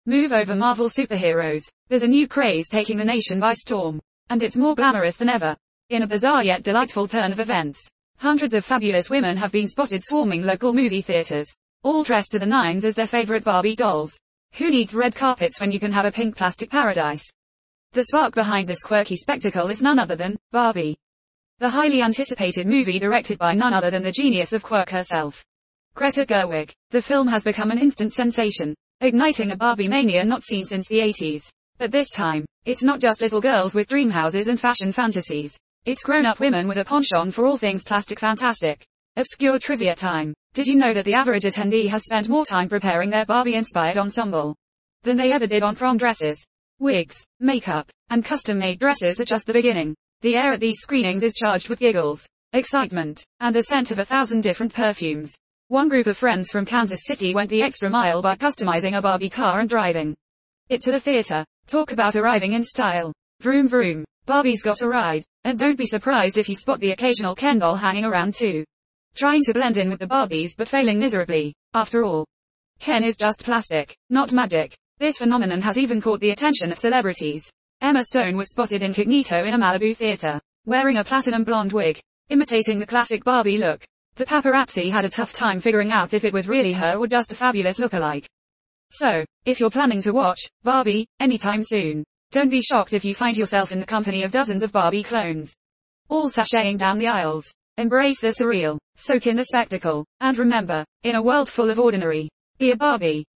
Move over Marvel superheroes. There's a new craze taking the nation by storm. And it's more glamorous than ever. In a bizarre yet delightful turn of events, hundreds of fabulous women have been spotted swarming local movie theaters, all dressed to the nines as their favorite Barbie dolls. Who needs red carpets when you can have a pink plastic paradise? The spark behind this quirky spectacle is none other than Barbie, the highly anticipated movie directed by none other than the genius of quirk herself, Greta Gerwig. The film has become an instant sensation, igniting a Barbie mania not seen since the 80s. But this time, it's not just little girls with dream houses and fashion fantasies. It's grown-up women with a penchant for all things plastic fantastic. Obscure trivia time. Did you know that the average attendee has spent more time preparing their Barbie-inspired ensemble than they ever did on prom dresses? Wigs, makeup, and custom-made dresses are just the beginning. The air at these screenings is charged with giggles, excitement, and the scent of 1,000 different perfumes. One group of friends from Kansas City went the extra mile by customizing a Barbie car and driving it to the theater. Talk about arriving in style. Vroom vroom. Barbie's got a ride. And don't be surprised if you spot the occasional Ken doll hanging around too, trying to blend in with the Barbies but failing miserably. After all, Ken is just plastic, not magic. This phenomenon has even caught the attention of celebrities. Emma Stone was spotted incognito in a Malibu theater, wearing a platinum blonde wig, imitating the classic Barbie look. The paparazzi had a tough time figuring out if it was really her or just a fabulous lookalike. So, if you're planning to watch Barbie anytime soon, don't be shocked if you find yourself in the company of dozens of Barbie clones, all sashaying down the aisles. Embrace the surreal, soak in the spectacle, and remember, in a world full of ordinary, be a Barbie.